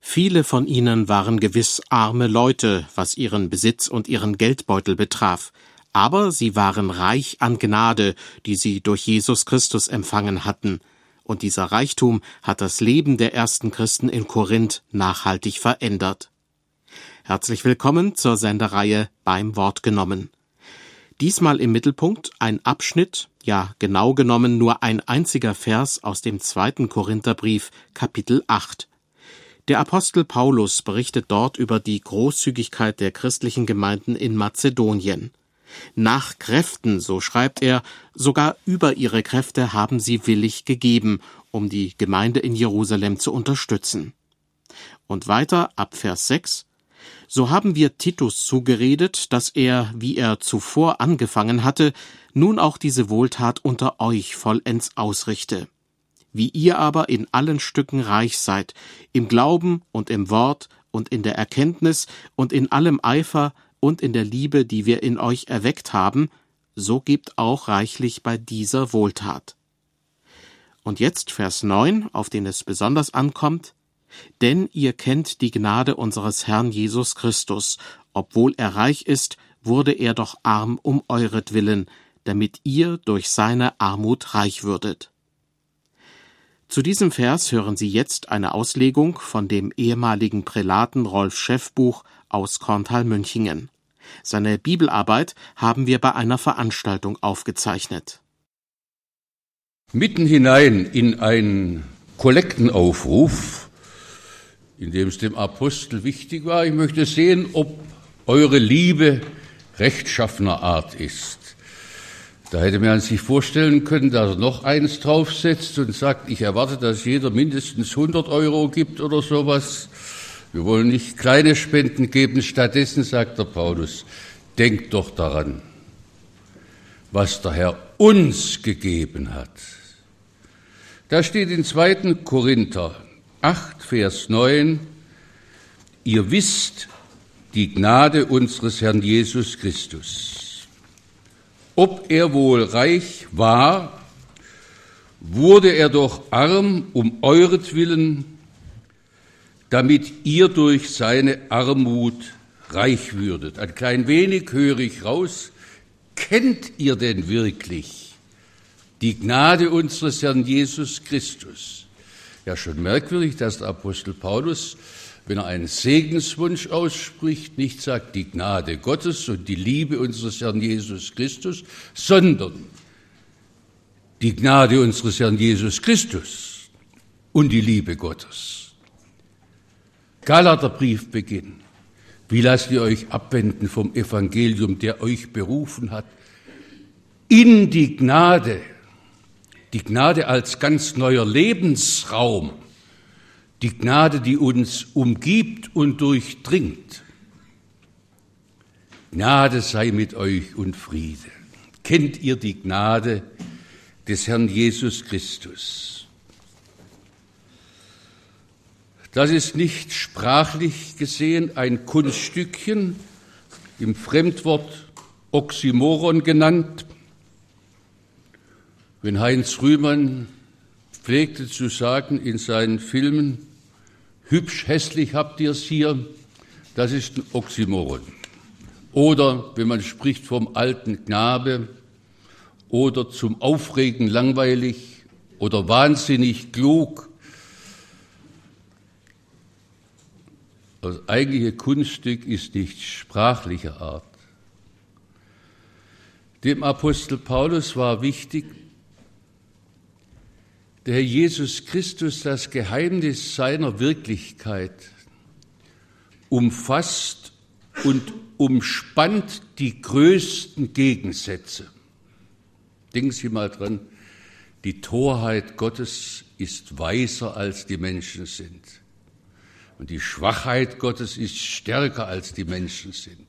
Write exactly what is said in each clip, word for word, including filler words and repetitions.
Viele von ihnen waren gewiss arme Leute, was ihren Besitz und ihren Geldbeutel betraf, aber sie waren reich an Gnade, die sie durch Jesus Christus empfangen hatten, und dieser Reichtum hat das Leben der ersten Christen in Korinth nachhaltig verändert. Herzlich willkommen zur Sendereihe Beim Wort genommen. Diesmal im Mittelpunkt ein Abschnitt, ja genau genommen nur ein einziger Vers aus dem zweiten Korintherbrief, Kapitel acht. Der Apostel Paulus berichtet dort über die Großzügigkeit der christlichen Gemeinden in Mazedonien. Nach Kräften, so schreibt er, sogar über ihre Kräfte haben sie willig gegeben, um die Gemeinde in Jerusalem zu unterstützen. Und weiter ab Vers sechs: So haben wir Titus zugeredet, dass er, wie er zuvor angefangen hatte, nun auch diese Wohltat unter euch vollends ausrichte. Wie ihr aber in allen Stücken reich seid, im Glauben und im Wort und in der Erkenntnis und in allem Eifer und in der Liebe, die wir in euch erweckt haben, so gebt auch reichlich bei dieser Wohltat. Und jetzt Vers neun, auf den es besonders ankommt: Denn ihr kennt die Gnade unseres Herrn Jesus Christus, obwohl er reich ist, wurde er doch arm um euretwillen, damit ihr durch seine Armut reich würdet. Zu diesem Vers hören Sie jetzt eine Auslegung von dem ehemaligen Prälaten Rolf Schäffbuch aus Korntal-Münchingen. Seine Bibelarbeit haben wir bei einer Veranstaltung aufgezeichnet. Mitten hinein in einen Kollektenaufruf, in dem es dem Apostel wichtig war, ich möchte sehen, ob eure Liebe rechtschaffener Art ist. Da hätte man sich vorstellen können, dass er noch eins draufsetzt und sagt, ich erwarte, dass jeder mindestens hundert Euro gibt oder sowas. Wir wollen nicht kleine Spenden geben. Stattdessen sagt der Paulus, denkt doch daran, was der Herr uns gegeben hat. Da steht in zweiten Korinther acht, Vers neun, ihr wisst die Gnade unseres Herrn Jesus Christus. Ob er wohl reich war, wurde er doch arm um euretwillen, damit ihr durch seine Armut reich würdet. Ein klein wenig höre ich raus, kennt ihr denn wirklich die Gnade unseres Herrn Jesus Christus? Ja, schon merkwürdig, dass der Apostel Paulus, wenn er einen Segenswunsch ausspricht, nicht sagt die Gnade Gottes und die Liebe unseres Herrn Jesus Christus, sondern die Gnade unseres Herrn Jesus Christus und die Liebe Gottes. Galaterbriefbeginn. Wie lasst ihr euch abwenden vom Evangelium, der euch berufen hat, in die Gnade, die Gnade als ganz neuer Lebensraum, die Gnade, die uns umgibt und durchdringt. Gnade sei mit euch und Friede. Kennt ihr die Gnade des Herrn Jesus Christus? Das ist nicht sprachlich gesehen ein Kunststückchen, im Fremdwort Oxymoron genannt. Wenn Heinz Rühmann pflegte zu sagen in seinen Filmen, hübsch, hässlich habt ihr es hier, das ist ein Oxymoron. Oder wenn man spricht vom alten Knabe oder zum Aufregen langweilig oder wahnsinnig klug. Das eigentliche Kunststück ist nicht sprachlicher Art. Dem Apostel Paulus war wichtig, der Herr Jesus Christus, das Geheimnis seiner Wirklichkeit, umfasst und umspannt die größten Gegensätze. Denken Sie mal dran, die Torheit Gottes ist weiser, als die Menschen sind. Und die Schwachheit Gottes ist stärker, als die Menschen sind.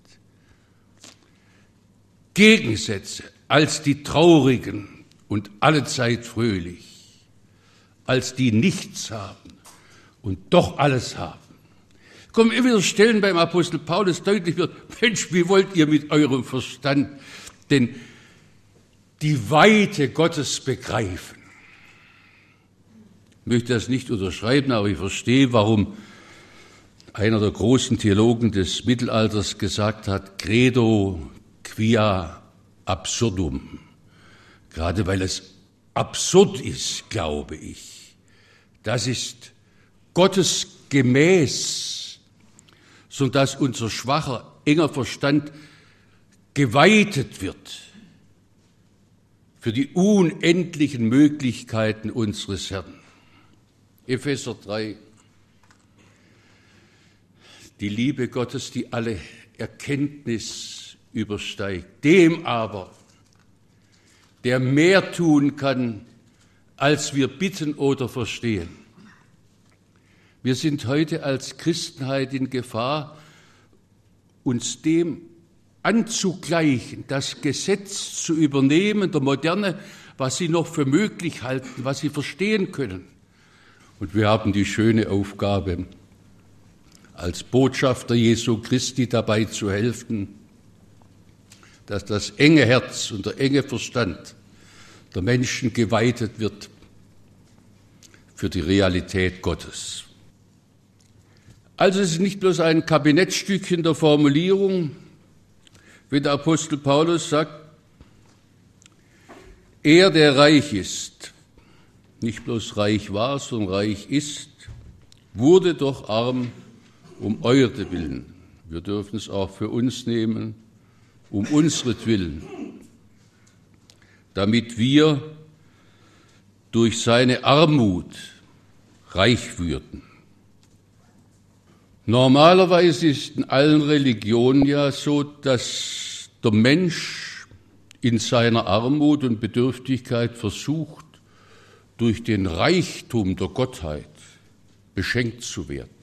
Gegensätze als die Traurigen und allezeit fröhlich, als die nichts haben und doch alles haben. Kommen immer wieder Stellen beim Apostel Paulus deutlich wird, Mensch, wie wollt ihr mit eurem Verstand denn die Weite Gottes begreifen? Ich möchte das nicht unterschreiben, aber ich verstehe, warum einer der großen Theologen des Mittelalters gesagt hat, credo quia absurdum. Gerade weil es absurd ist, glaube ich. Das ist Gottes gemäß, sodass unser schwacher, enger Verstand geweitet wird für die unendlichen Möglichkeiten unseres Herrn. Epheser drei. Die Liebe Gottes, die alle Erkenntnis übersteigt, dem aber, der mehr tun kann, als wir bitten oder verstehen. Wir sind heute als Christenheit in Gefahr, uns dem anzugleichen, das Gesetz zu übernehmen, der Moderne, was sie noch für möglich halten, was sie verstehen können. Und wir haben die schöne Aufgabe, als Botschafter Jesu Christi dabei zu helfen, dass das enge Herz und der enge Verstand der Menschen geweitet wird für die Realität Gottes. Also es ist nicht bloß ein Kabinettstückchen der Formulierung, wenn der Apostel Paulus sagt, er, der reich ist, nicht bloß reich war, sondern reich ist, wurde doch arm um euretwillen. Wir dürfen es auch für uns nehmen, um unsretwillen, damit wir durch seine Armut reich würden. Normalerweise ist in allen Religionen ja so, dass der Mensch in seiner Armut und Bedürftigkeit versucht, durch den Reichtum der Gottheit beschenkt zu werden.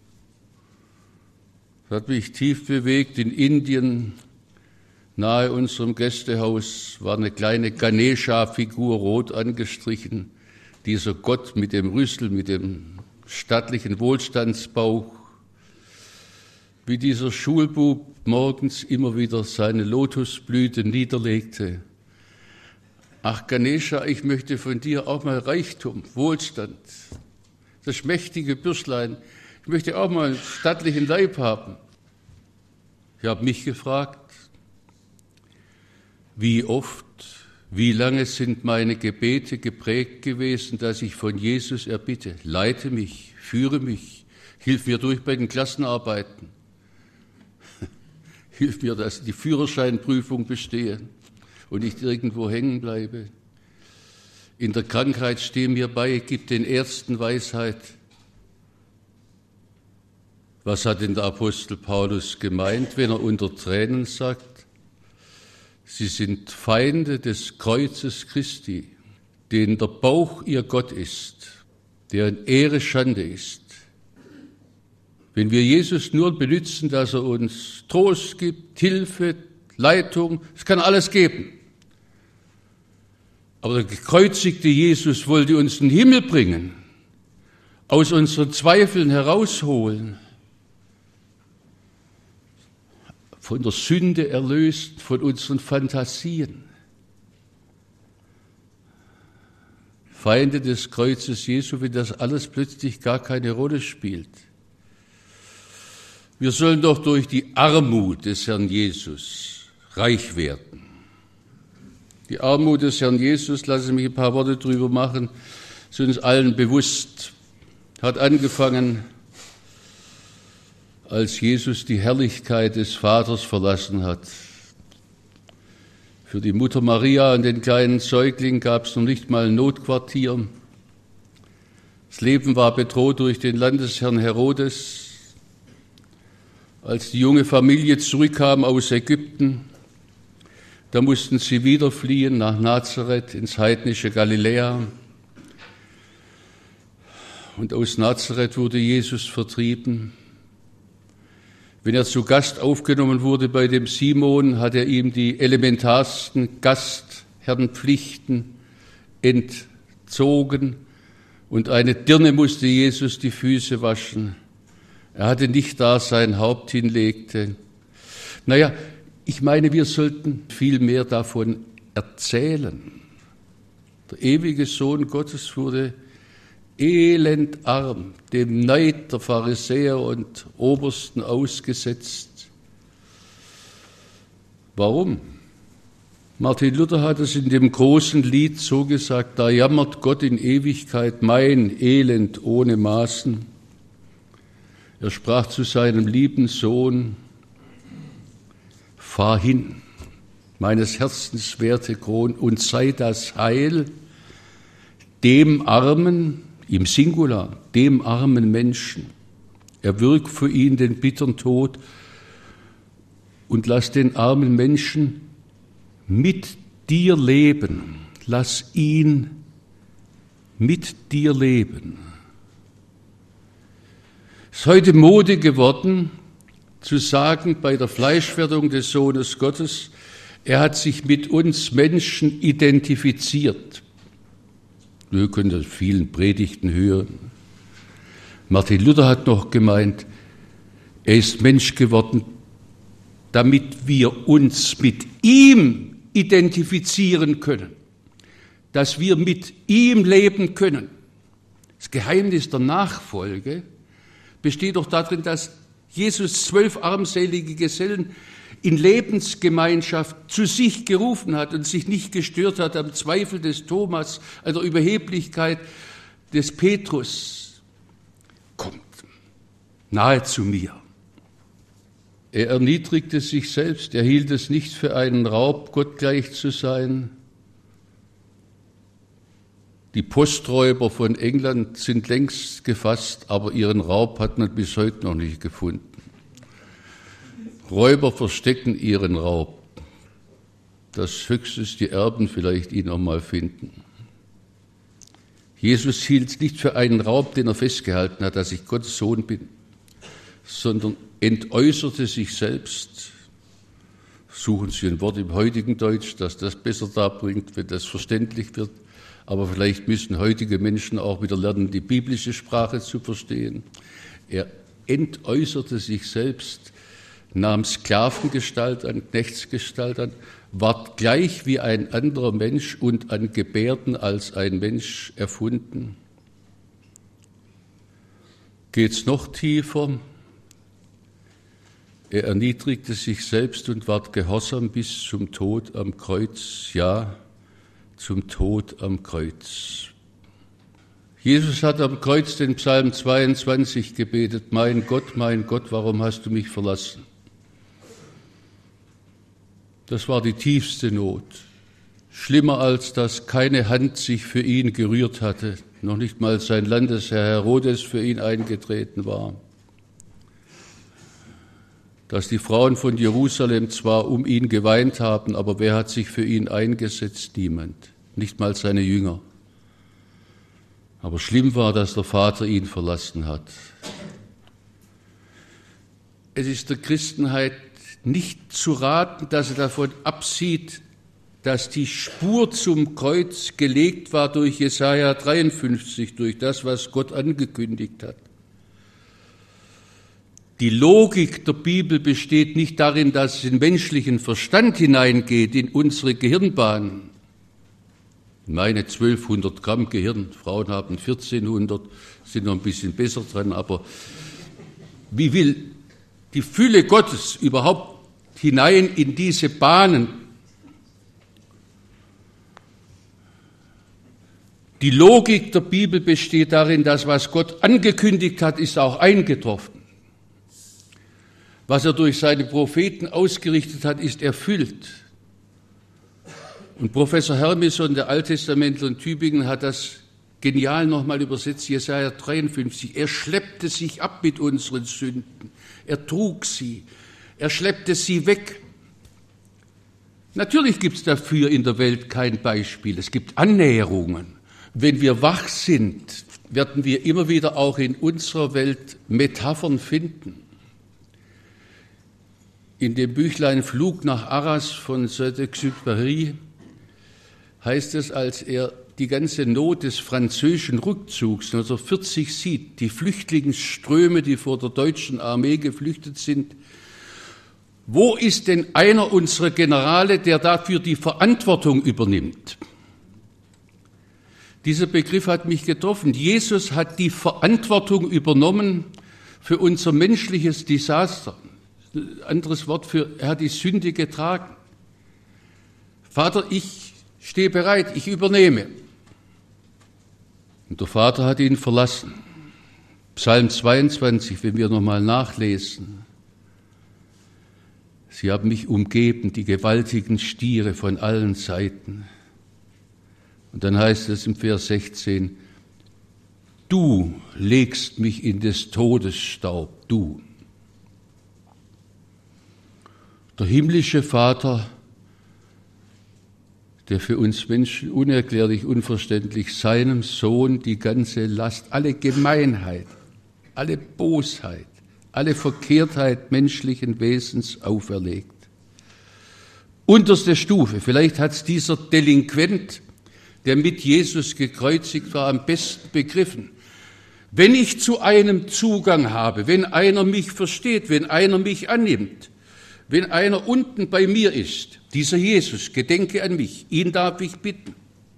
Das hat mich tief bewegt. In Indien, nahe unserem Gästehaus, war eine kleine Ganesha-Figur rot angestrichen. Dieser Gott mit dem Rüssel, mit dem stattlichen Wohlstandsbauch, wie dieser Schulbub morgens immer wieder seine Lotusblüte niederlegte. Ach Ganesha, ich möchte von dir auch mal Reichtum, Wohlstand, das schmächtige Bürschlein. Ich möchte auch mal einen stattlichen Leib haben. Ich habe mich gefragt, wie oft, wie lange sind meine Gebete geprägt gewesen, dass ich von Jesus erbitte, leite mich, führe mich, hilf mir durch bei den Klassenarbeiten. Hilf mir, dass ich die Führerscheinprüfung bestehe und nicht irgendwo hängen bleibe. In der Krankheit steh mir bei, gib den Ärzten Weisheit. Was hat denn der Apostel Paulus gemeint, wenn er unter Tränen sagt, sie sind Feinde des Kreuzes Christi, denen der Bauch ihr Gott ist, der in Ehre Schande ist. Wenn wir Jesus nur benützen, dass er uns Trost gibt, Hilfe, Leitung, es kann alles geben. Aber der gekreuzigte Jesus wollte uns in den Himmel bringen, aus unseren Zweifeln herausholen, von der Sünde erlöst, von unseren Fantasien. Feinde des Kreuzes Jesu, wenn das alles plötzlich gar keine Rolle spielt. Wir sollen doch durch die Armut des Herrn Jesus reich werden. Die Armut des Herrn Jesus, lassen Sie mich ein paar Worte drüber machen, ist uns allen bewusst, hat angefangen, als Jesus die Herrlichkeit des Vaters verlassen hat. Für die Mutter Maria und den kleinen Säugling gab es noch nicht mal ein Notquartier. Das Leben war bedroht durch den Landesherrn Herodes. Als die junge Familie zurückkam aus Ägypten, da mussten sie wieder fliehen nach Nazareth ins heidnische Galiläa. Und aus Nazareth wurde Jesus vertrieben. Wenn er zu Gast aufgenommen wurde bei dem Simon, hat er ihm die elementarsten Gastherrenpflichten entzogen und eine Dirne musste Jesus die Füße waschen. Er hatte nicht da sein Haupt hinlegte. Naja, ich meine, wir sollten viel mehr davon erzählen. Der ewige Sohn Gottes wurde elendarm, dem Neid der Pharisäer und Obersten ausgesetzt. Warum? Martin Luther hat es in dem großen Lied so gesagt: Da jammert Gott in Ewigkeit mein Elend ohne Maßen. Er sprach zu seinem lieben Sohn: Fahr hin, meines Herzens werte Kron, und sei das Heil dem Armen, im Singular, dem armen Menschen. Erwirk für ihn den bittern Tod und lass den armen Menschen mit dir leben. Lass ihn mit dir leben. Es ist heute Mode geworden, zu sagen, bei der Fleischwerdung des Sohnes Gottes, er hat sich mit uns Menschen identifiziert. Wir können das vielen Predigten hören. Martin Luther hat noch gemeint, er ist Mensch geworden, damit wir uns mit ihm identifizieren können, dass wir mit ihm leben können. Das Geheimnis der Nachfolge besteht doch darin, dass Jesus zwölf armselige Gesellen in Lebensgemeinschaft zu sich gerufen hat und sich nicht gestört hat am Zweifel des Thomas, an der Überheblichkeit des Petrus. Kommt nahe zu mir. Er erniedrigte sich selbst, er hielt es nicht für einen Raub, Gott gleich zu sein. Die Posträuber von England sind längst gefasst, aber ihren Raub hat man bis heute noch nicht gefunden. Räuber verstecken ihren Raub. Das Höchste ist, die Erben vielleicht ihn noch mal finden. Jesus hielt es nicht für einen Raub, den er festgehalten hat, dass ich Gottes Sohn bin, sondern entäußerte sich selbst. Suchen Sie ein Wort im heutigen Deutsch, das das besser darbringt, wenn das verständlich wird. Aber vielleicht müssen heutige Menschen auch wieder lernen, die biblische Sprache zu verstehen. Er entäußerte sich selbst, nahm Sklavengestalt an, Knechtsgestalt an, ward gleich wie ein anderer Mensch und an Gebärden als ein Mensch erfunden. Geht's noch tiefer? Er erniedrigte sich selbst und ward gehorsam bis zum Tod am Kreuz, ja, zum Tod am Kreuz. Jesus hat am Kreuz den Psalm zweiundzwanzig gebetet: Mein Gott, mein Gott, warum hast du mich verlassen? Das war die tiefste Not. Schlimmer als dass keine Hand sich für ihn gerührt hatte, noch nicht mal sein Landesherr Herodes für ihn eingetreten war. Dass die Frauen von Jerusalem zwar um ihn geweint haben, aber wer hat sich für ihn eingesetzt? Niemand, nicht mal seine Jünger. Aber schlimm war, dass der Vater ihn verlassen hat. Es ist der Christenheit nicht zu raten, dass er davon absieht, dass die Spur zum Kreuz gelegt war durch Jesaja dreiundfünfzig, durch das, was Gott angekündigt hat. Die Logik der Bibel besteht nicht darin, dass es in menschlichen Verstand hineingeht, in unsere Gehirnbahnen. Meine zwölfhundert Gramm Gehirn, Frauen haben vierzehnhundert, sind noch ein bisschen besser dran, aber wie will die Fülle Gottes überhaupt hinein in diese Bahnen? Die Logik der Bibel besteht darin, dass was Gott angekündigt hat, ist auch eingetroffen. Was er durch seine Propheten ausgerichtet hat, ist erfüllt. Und Professor Hermison, der Alttestamentler in Tübingen, hat das genial nochmal übersetzt, Jesaja dreiundfünfzig. Er schleppte sich ab mit unseren Sünden. Er trug sie. Er schleppte sie weg. Natürlich gibt es dafür in der Welt kein Beispiel. Es gibt Annäherungen. Wenn wir wach sind, werden wir immer wieder auch in unserer Welt Metaphern finden. In dem Büchlein Flug nach Arras von Saint-Exupéry heißt es, als er die ganze Not des französischen Rückzugs neunzehnhundertvierzig sieht, die Flüchtlingsströme, die vor der deutschen Armee geflüchtet sind, wo ist denn einer unserer Generale, der dafür die Verantwortung übernimmt? Dieser Begriff hat mich getroffen. Jesus hat die Verantwortung übernommen für unser menschliches Desaster. Ein anderes Wort für, er hat die Sünde getragen. Vater, ich stehe bereit, ich übernehme. Und der Vater hat ihn verlassen. Psalm zweiundzwanzig, wenn wir nochmal nachlesen. Sie haben mich umgeben, die gewaltigen Stiere von allen Seiten. Und dann heißt es im Vers sechzehn, du legst mich in des Todes Staub, du. Der himmlische Vater, der für uns Menschen unerklärlich, unverständlich seinem Sohn die ganze Last, alle Gemeinheit, alle Bosheit, alle Verkehrtheit menschlichen Wesens auferlegt. Unterste Stufe, vielleicht hat es dieser Delinquent, der mit Jesus gekreuzigt war, am besten begriffen. Wenn ich zu einem Zugang habe, wenn einer mich versteht, wenn einer mich annimmt, wenn einer unten bei mir ist, dieser Jesus, gedenke an mich, ihn darf ich bitten.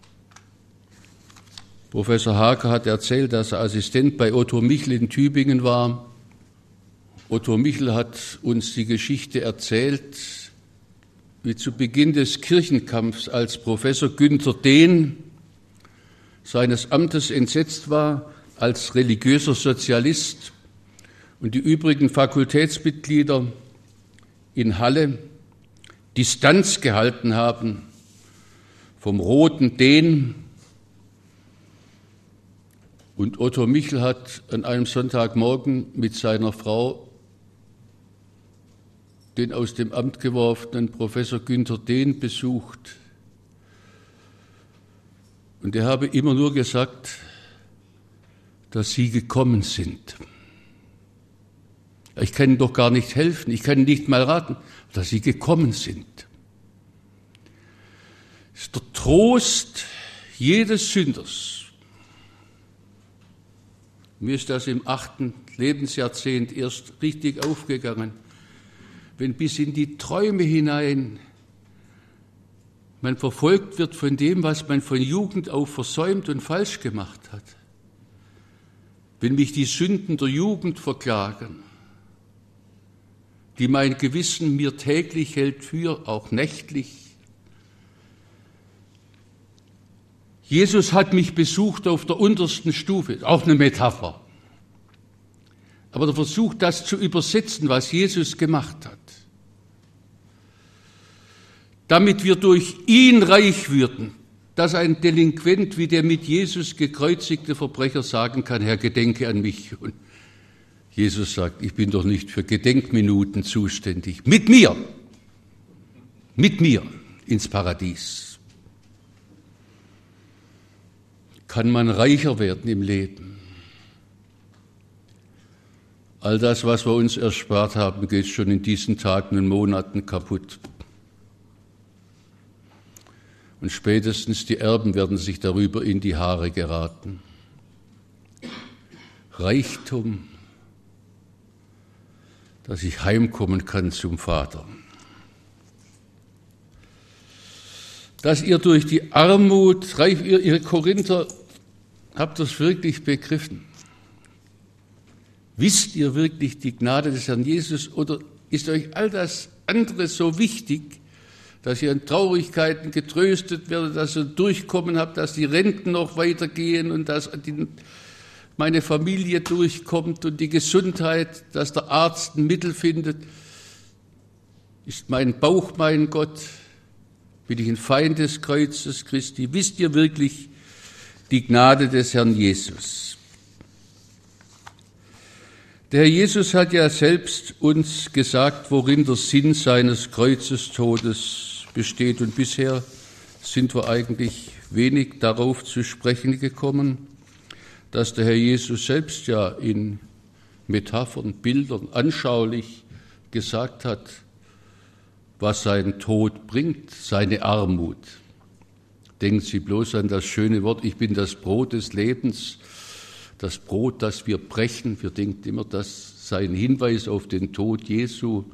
Professor Haker hat erzählt, dass er Assistent bei Otto Michel in Tübingen war. Otto Michel hat uns die Geschichte erzählt, wie zu Beginn des Kirchenkampfs, als Professor Günther Dehn seines Amtes entsetzt war, als religiöser Sozialist und die übrigen Fakultätsmitglieder in Halle Distanz gehalten haben vom roten Dehn. Und Otto Michel hat an einem Sonntagmorgen mit seiner Frau den aus dem Amt geworfenen Professor Günther Dehn besucht. Und er habe immer nur gesagt, dass Sie gekommen sind. Ich kann Ihnen doch gar nicht helfen, ich kann Ihnen nicht mal raten, dass Sie gekommen sind. Das ist der Trost jedes Sünders. Mir ist das im achten Lebensjahrzehnt erst richtig aufgegangen, wenn bis in die Träume hinein man verfolgt wird von dem, was man von Jugend auf versäumt und falsch gemacht hat. Wenn mich die Sünden der Jugend verklagen, die mein Gewissen mir täglich hält für, auch nächtlich. Jesus hat mich besucht auf der untersten Stufe, auch eine Metapher. Aber der Versuch, das zu übersetzen, was Jesus gemacht hat, damit wir durch ihn reich würden, dass ein Delinquent wie der mit Jesus gekreuzigte Verbrecher sagen kann, Herr, gedenke an mich. Und Jesus sagt, ich bin doch nicht für Gedenkminuten zuständig. Mit mir, mit mir ins Paradies. Kann man reicher werden im Leben. All das, was wir uns erspart haben, geht schon in diesen Tagen und Monaten kaputt. Und spätestens die Erben werden sich darüber in die Haare geraten. Reichtum, dass ich heimkommen kann zum Vater. Dass ihr durch die Armut, reich ihr, ihr Korinther, habt das wirklich begriffen? Wisst ihr wirklich die Gnade des Herrn Jesus oder ist euch all das andere so wichtig, dass ihr in Traurigkeiten getröstet werdet, dass ihr durchkommen habt, dass die Renten noch weitergehen und dass die, meine Familie durchkommt und die Gesundheit, dass der Arzt ein Mittel findet? Ist mein Bauch mein Gott? Bin ich ein Feind des Kreuzes Christi? Wisst ihr wirklich die Gnade des Herrn Jesus? Der Herr Jesus hat ja selbst uns gesagt, worin der Sinn seines Kreuzestodes besteht. Und bisher sind wir eigentlich wenig darauf zu sprechen gekommen, dass der Herr Jesus selbst ja in Metaphern, Bildern anschaulich gesagt hat, was sein Tod bringt, seine Armut. Denken Sie bloß an das schöne Wort, ich bin das Brot des Lebens, das Brot, das wir brechen. Wir denken immer, das sei ein Hinweis auf den Tod Jesu.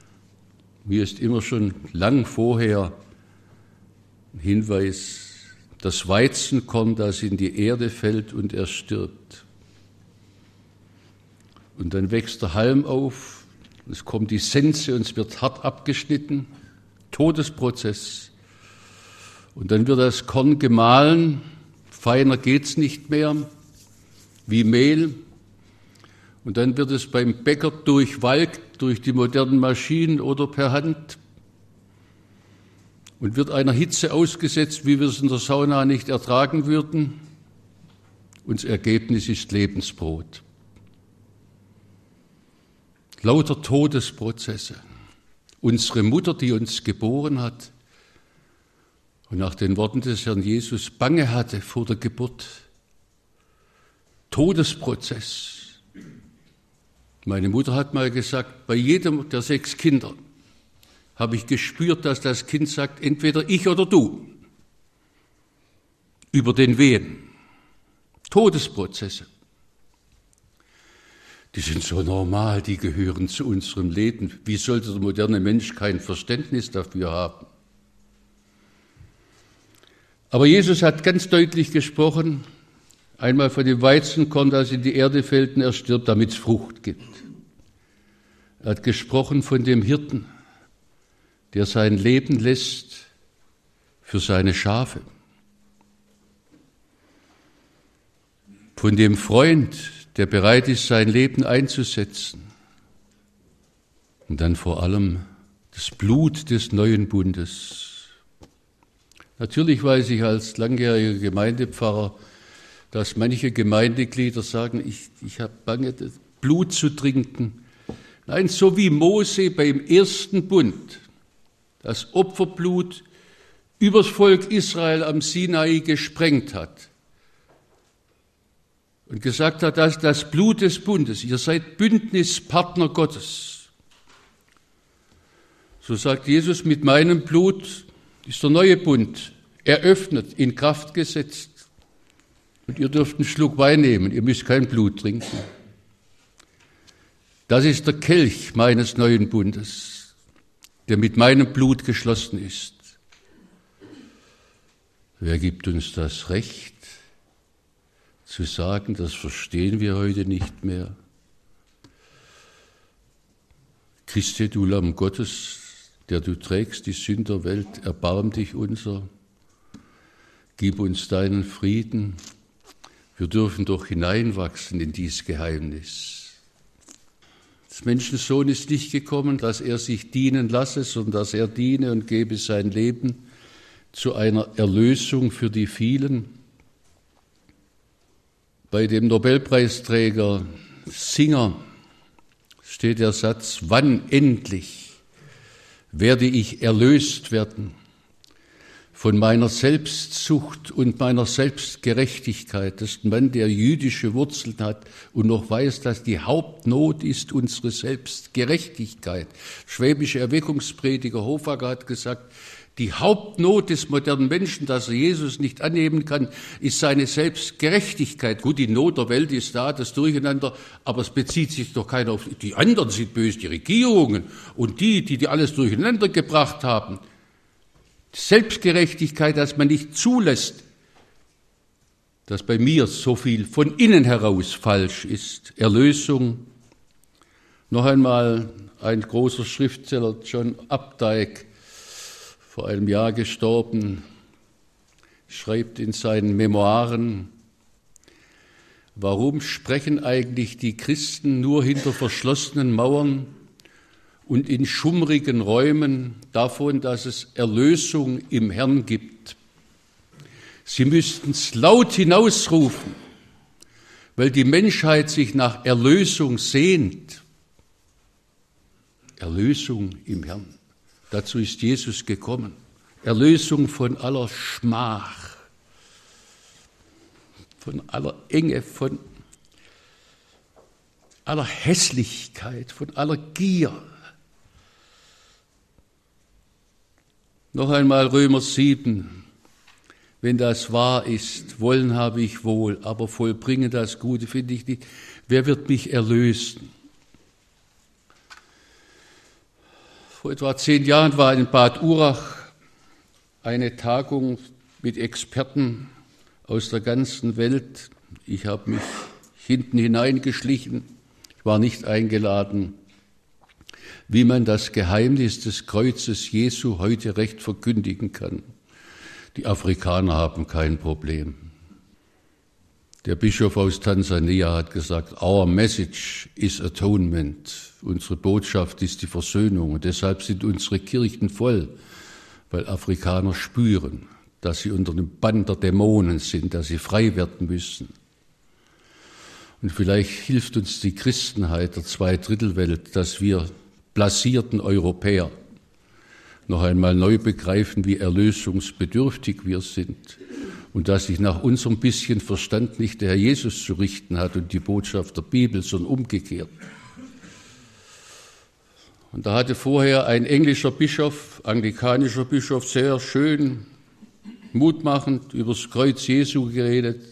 Mir ist immer schon lang vorher ein Hinweis das Weizenkorn, das in die Erde fällt und er stirbt. Und dann wächst der Halm auf, es kommt die Sense und es wird hart abgeschnitten, Todesprozess. Und dann wird das Korn gemahlen, feiner geht's nicht mehr, wie Mehl. Und dann wird es beim Bäcker durchwalkt, durch die modernen Maschinen oder per Hand und wird einer Hitze ausgesetzt, wie wir es in der Sauna nicht ertragen würden. Und das Ergebnis ist Lebensbrot. Lauter Todesprozesse. Unsere Mutter, die uns geboren hat und nach den Worten des Herrn Jesus Bange hatte vor der Geburt. Todesprozess. Meine Mutter hat mal gesagt, bei jedem der sechs Kinder habe ich gespürt, dass das Kind sagt, entweder ich oder du. Über den Wehen. Todesprozesse. Die sind so normal, die gehören zu unserem Leben. Wie sollte der moderne Mensch kein Verständnis dafür haben? Aber Jesus hat ganz deutlich gesprochen, einmal von dem Weizenkorn, das in die Erde fällt und er stirbt, damit es Frucht gibt. Er hat gesprochen von dem Hirten, der sein Leben lässt für seine Schafe. Von dem Freund, der bereit ist, sein Leben einzusetzen. Und dann vor allem das Blut des neuen Bundes. Natürlich weiß ich als langjähriger Gemeindepfarrer, dass manche Gemeindeglieder sagen, ich, ich habe Bange, das Blut zu trinken. Nein, so wie Mose beim ersten Bund das Opferblut übers Volk Israel am Sinai gesprengt hat und gesagt hat, das ist das Blut des Bundes, ihr seid Bündnispartner Gottes. So sagt Jesus, mit meinem Blut ist der neue Bund eröffnet, in Kraft gesetzt. Und ihr dürft einen Schluck Wein nehmen, ihr müsst kein Blut trinken. Das ist der Kelch meines neuen Bundes, der mit meinem Blut geschlossen ist. Wer gibt uns das Recht, zu sagen, das verstehen wir heute nicht mehr? Christe, du Lamm Gottes, der du trägst die Sünder der Welt, erbarm dich unser, gib uns deinen Frieden. Wir dürfen doch hineinwachsen in dieses Geheimnis. Das Menschensohn ist nicht gekommen, dass er sich dienen lasse, sondern dass er diene und gebe sein Leben zu einer Erlösung für die vielen. Bei dem Nobelpreisträger Singer steht der Satz, wann endlich werde ich erlöst werden von meiner Selbstsucht und meiner Selbstgerechtigkeit. Das ist ein Mann, der jüdische Wurzeln hat und noch weiß, dass die Hauptnot ist unsere Selbstgerechtigkeit. Schwäbische Erweckungsprediger Hoffager hat gesagt, die Hauptnot des modernen Menschen, dass er Jesus nicht annehmen kann, ist seine Selbstgerechtigkeit. Gut, die Not der Welt ist da, das Durcheinander, aber es bezieht sich doch keiner auf, die anderen sind böse, die Regierungen und die, die, die alles durcheinander gebracht haben. Selbstgerechtigkeit, dass man nicht zulässt, dass bei mir so viel von innen heraus falsch ist. Erlösung. Noch einmal ein großer Schriftsteller, John Updike, vor einem Jahr gestorben, schreibt in seinen Memoiren, warum sprechen eigentlich die Christen nur hinter verschlossenen Mauern und in schummrigen Räumen davon, dass es Erlösung im Herrn gibt? Sie müssten es laut hinausrufen, weil die Menschheit sich nach Erlösung sehnt. Erlösung im Herrn. Dazu ist Jesus gekommen. Erlösung von aller Schmach, von aller Enge, von aller Hässlichkeit, von aller Gier. Noch einmal Römer sieben. Wenn das wahr ist, wollen habe ich wohl, aber vollbringen das Gute finde ich nicht. Wer wird mich erlösen? Vor etwa zehn Jahren war in Bad Urach eine Tagung mit Experten aus der ganzen Welt. Ich habe mich hinten hineingeschlichen, ich war nicht eingeladen, wie man das Geheimnis des Kreuzes Jesu heute recht verkündigen kann. Die Afrikaner haben kein Problem. Der Bischof aus Tansania hat gesagt, our message is atonement. Unsere Botschaft ist die Versöhnung und deshalb sind unsere Kirchen voll, weil Afrikaner spüren, dass sie unter dem Bann der Dämonen sind, dass sie frei werden müssen. Und vielleicht hilft uns die Christenheit der Zweidrittelwelt, dass wir blasierten Europäer noch einmal neu begreifen, wie erlösungsbedürftig wir sind und dass sich nach unserem bisschen Verstand nicht der Herr Jesus zu richten hat und die Botschaft der Bibel, sondern umgekehrt. Und da hatte vorher ein englischer Bischof, anglikanischer Bischof, sehr schön, mutmachend über das Kreuz Jesu geredet.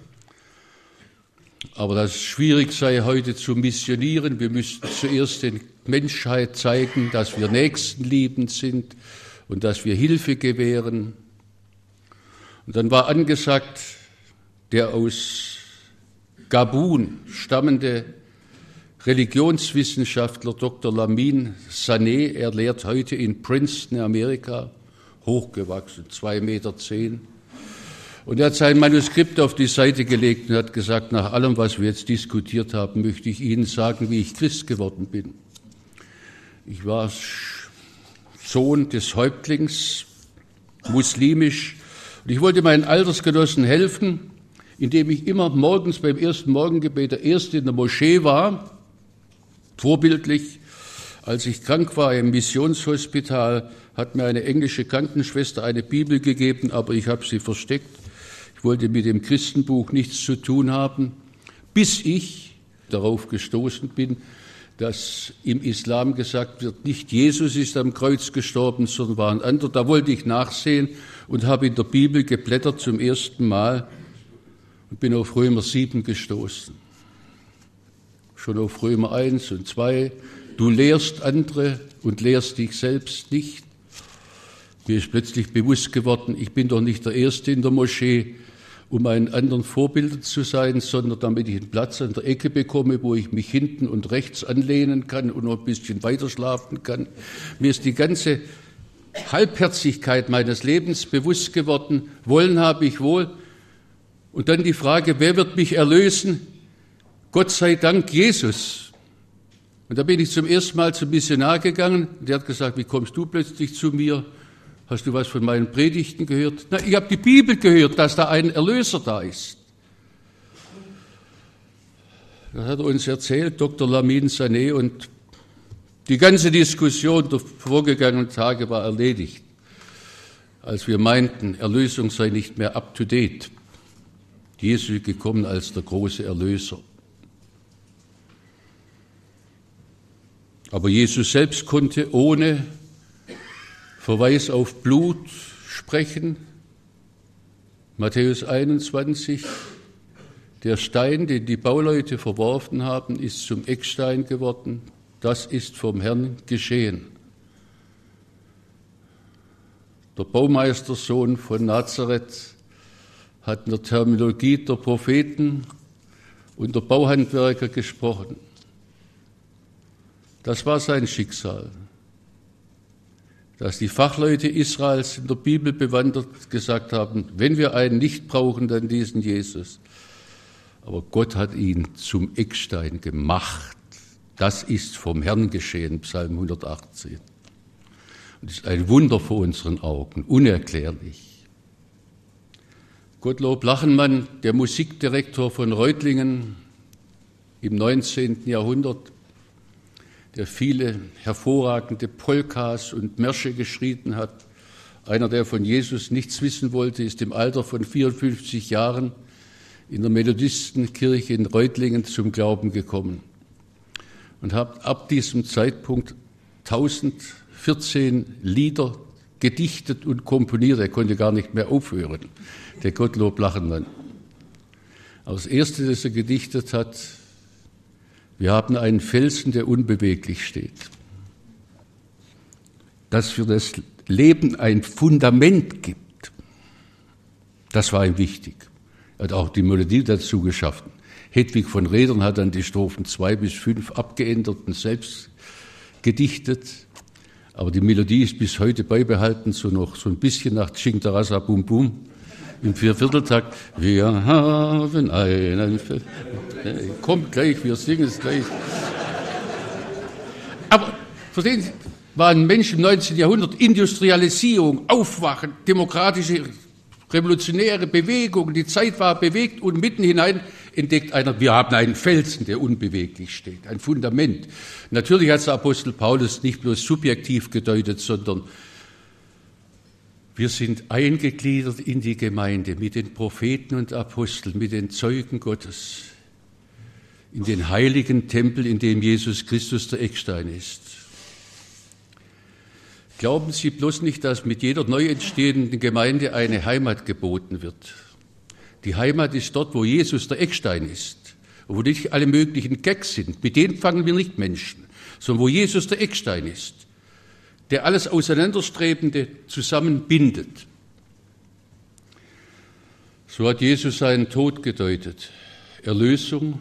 Aber dass es schwierig sei, heute zu missionieren. Wir müssten zuerst den Menschheit zeigen, dass wir nächstenliebend sind und dass wir Hilfe gewähren. Und dann war angesagt, der aus Gabun stammende Religionswissenschaftler Doktor Lamin Sané, er lehrt heute in Princeton, Amerika, hochgewachsen, zwei Meter zehn. Und er hat sein Manuskript auf die Seite gelegt und hat gesagt, nach allem, was wir jetzt diskutiert haben, möchte ich Ihnen sagen, wie ich Christ geworden bin. Ich war Sohn des Häuptlings, muslimisch, und ich wollte meinen Altersgenossen helfen, indem ich immer morgens beim ersten Morgengebet der Erste in der Moschee war, vorbildlich. Als ich krank war im Missionshospital, hat mir eine englische Krankenschwester eine Bibel gegeben, aber ich habe sie versteckt. Ich wollte mit dem Christenbuch nichts zu tun haben, bis ich darauf gestoßen bin, dass im Islam gesagt wird, nicht Jesus ist am Kreuz gestorben, sondern war ein anderer. Da wollte ich nachsehen und habe in der Bibel geblättert zum ersten Mal und bin auf Römer sieben gestoßen. Schon auf Römer eins und zwei. Du lehrst andere und lehrst dich selbst nicht. Mir ist plötzlich bewusst geworden, ich bin doch nicht der Erste in der Moschee, um einen anderen Vorbild zu sein, sondern damit ich einen Platz an der Ecke bekomme, wo ich mich hinten und rechts anlehnen kann und noch ein bisschen weiter schlafen kann. Mir ist die ganze Halbherzigkeit meines Lebens bewusst geworden. Wollen habe ich wohl. Und dann die Frage, wer wird mich erlösen? Gott sei Dank Jesus. Und da bin ich zum ersten Mal zum Missionar gegangen. Der hat gesagt, wie kommst du plötzlich zu mir? Hast du was von meinen Predigten gehört? Na, ich habe die Bibel gehört, dass da ein Erlöser da ist. Das hat er uns erzählt, Doktor Lamin Sané, und die ganze Diskussion der vorgegangenen Tage war erledigt, als wir meinten, Erlösung sei nicht mehr up to date. Jesus ist gekommen als der große Erlöser. Aber Jesus selbst konnte ohne Verweis auf Blut sprechen. Matthäus einundzwanzig, der Stein, den die Bauleute verworfen haben, ist zum Eckstein geworden. Das ist vom Herrn geschehen. Der Baumeistersohn von Nazareth hat in der Terminologie der Propheten und der Bauhandwerker gesprochen. Das war sein Schicksal, dass die Fachleute Israels in der Bibel bewandert gesagt haben, wenn wir einen nicht brauchen, dann diesen Jesus. Aber Gott hat ihn zum Eckstein gemacht. Das ist vom Herrn geschehen, Psalm hundertachtzehn. Und das ist ein Wunder vor unseren Augen, unerklärlich. Gottlob Lachenmann, der Musikdirektor von Reutlingen im neunzehnten Jahrhundert, der viele hervorragende Polkas und Märsche geschrieben hat. Einer, der von Jesus nichts wissen wollte, ist im Alter von vierundfünfzig Jahren in der Methodistenkirche in Reutlingen zum Glauben gekommen und hat ab diesem Zeitpunkt tausendvierzehn Lieder gedichtet und komponiert. Er konnte gar nicht mehr aufhören, der Gottlob Lachenmann. Aber das Erste, das er gedichtet hat: Wir haben einen Felsen, der unbeweglich steht, das für das Leben ein Fundament gibt. Das war ihm wichtig. Er hat auch die Melodie dazu geschaffen. Hedwig von Rädern hat dann die Strophen zwei bis fünf abgeändert und selbst gedichtet. Aber die Melodie ist bis heute beibehalten, so noch so ein bisschen nach Ching Tarasa Bum Bum im Viervierteltakt. Wir haben einen, kommt gleich, wir singen es gleich. Aber verstehen Sie, war ein Mensch im neunzehnten Jahrhundert, Industrialisierung, Aufwachen, demokratische, revolutionäre Bewegung, die Zeit war bewegt und mitten hinein entdeckt einer, wir haben einen Felsen, der unbeweglich steht, ein Fundament. Natürlich hat der Apostel Paulus nicht bloß subjektiv gedeutet, sondern wir sind eingegliedert in die Gemeinde mit den Propheten und Aposteln, mit den Zeugen Gottes, in den heiligen Tempel, in dem Jesus Christus der Eckstein ist. Glauben Sie bloß nicht, dass mit jeder neu entstehenden Gemeinde eine Heimat geboten wird. Die Heimat ist dort, wo Jesus der Eckstein ist, wo nicht alle möglichen Gags sind. Mit denen fangen wir nicht Menschen, sondern wo Jesus der Eckstein ist, der alles Auseinanderstrebende zusammenbindet. So hat Jesus seinen Tod gedeutet. Erlösung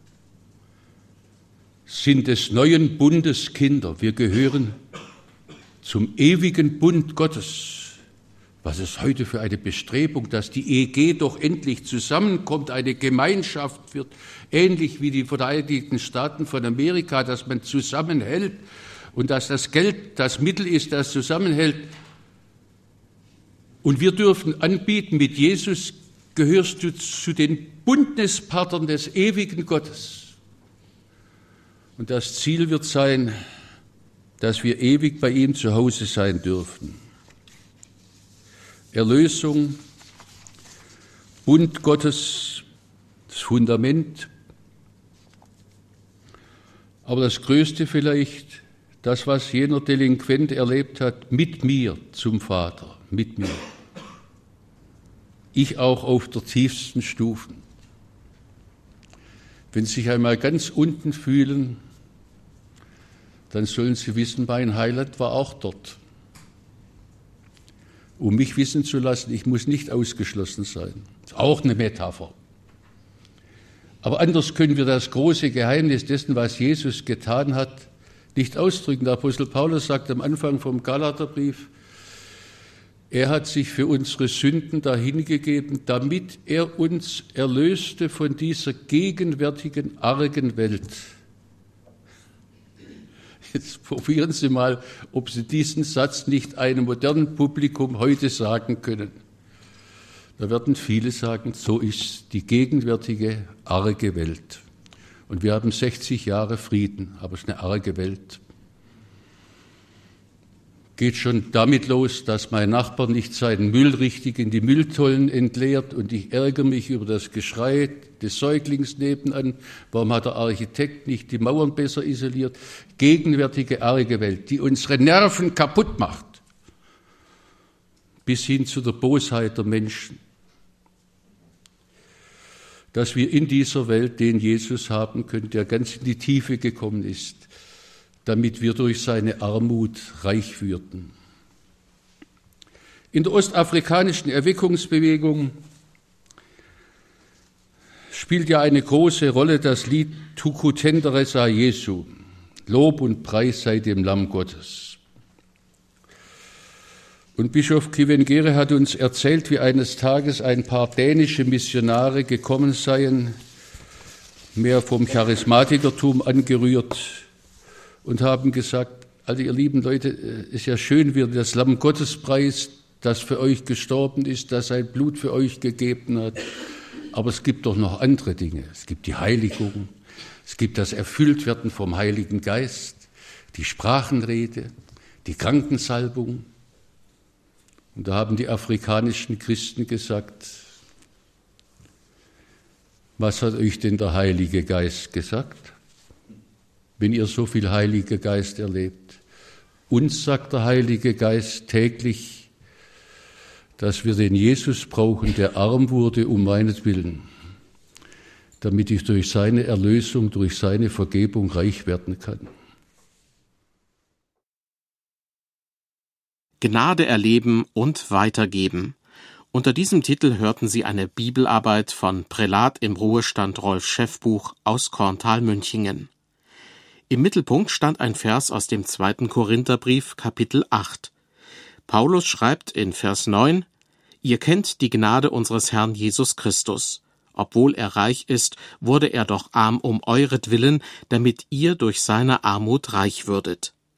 sind des neuen Bundes Kinder. Wir gehören zum ewigen Bund Gottes. Was ist heute für eine Bestrebung, dass die E G doch endlich zusammenkommt, eine Gemeinschaft wird, ähnlich wie die Vereinigten Staaten von Amerika, dass man zusammenhält und dass das Geld das Mittel ist, das zusammenhält. Und wir dürfen anbieten, mit Jesus gehörst du zu den Bündnispartnern des ewigen Gottes. Und das Ziel wird sein, dass wir ewig bei ihm zu Hause sein dürfen. Erlösung, Bund Gottes, das Fundament. Aber das Größte vielleicht, das, was jener Delinquent erlebt hat, mit mir zum Vater, mit mir. Ich auch auf der tiefsten Stufe. Wenn Sie sich einmal ganz unten fühlen, dann sollen Sie wissen, mein Heiland war auch dort. Um mich wissen zu lassen, ich muss nicht ausgeschlossen sein. Das ist auch eine Metapher. Aber anders können wir das große Geheimnis dessen, was Jesus getan hat, nicht ausdrücken. Der Apostel Paulus sagt am Anfang vom Galaterbrief, er hat sich für unsere Sünden dahingegeben, damit er uns erlöste von dieser gegenwärtigen argen Welt. Jetzt probieren Sie mal, ob Sie diesen Satz nicht einem modernen Publikum heute sagen können. Da werden viele sagen, so ist die gegenwärtige arge Welt. Und wir haben sechzig Jahre Frieden, aber es ist eine arge Welt. Geht schon damit los, dass mein Nachbar nicht seinen Müll richtig in die Mülltonnen entleert und ich ärgere mich über das Geschrei des Säuglings nebenan. Warum hat der Architekt nicht die Mauern besser isoliert? Gegenwärtige arge Welt, die unsere Nerven kaputt macht, bis hin zu der Bosheit der Menschen. Dass wir in dieser Welt den Jesus haben können, der ganz in die Tiefe gekommen ist, damit wir durch seine Armut reich würden. In der ostafrikanischen Erweckungsbewegung spielt ja eine große Rolle das Lied Tukutendere sei Jesu, Lob und Preis sei dem Lamm Gottes. Und Bischof Kivengere hat uns erzählt, wie eines Tages ein paar dänische Missionare gekommen seien, mehr vom Charismatikertum angerührt, und haben gesagt, also ihr lieben Leute, ist ja schön, wie ihr das Lamm Gottes preist, das für euch gestorben ist, das sein Blut für euch gegeben hat. Aber es gibt doch noch andere Dinge. Es gibt die Heiligung, es gibt das Erfülltwerden vom Heiligen Geist, die Sprachenrede, die Krankensalbung. Und da haben die afrikanischen Christen gesagt, was hat euch denn der Heilige Geist gesagt? Wenn ihr so viel Heiliger Geist erlebt. Uns sagt der Heilige Geist täglich, dass wir den Jesus brauchen, der arm wurde um meinetwillen, damit ich durch seine Erlösung, durch seine Vergebung reich werden kann. Gnade erleben und weitergeben. Unter diesem Titel hörten Sie eine Bibelarbeit von Prälat im Ruhestand Rolf Schäffbuch aus Korntal-Münchingen. Im Mittelpunkt stand ein Vers aus dem zweiten Korintherbrief, Kapitel acht. Paulus schreibt in Vers neun: Ihr kennt die Gnade unseres Herrn Jesus Christus. Obwohl er reich ist, wurde er doch arm um euretwillen, damit ihr durch seine Armut reich würdet.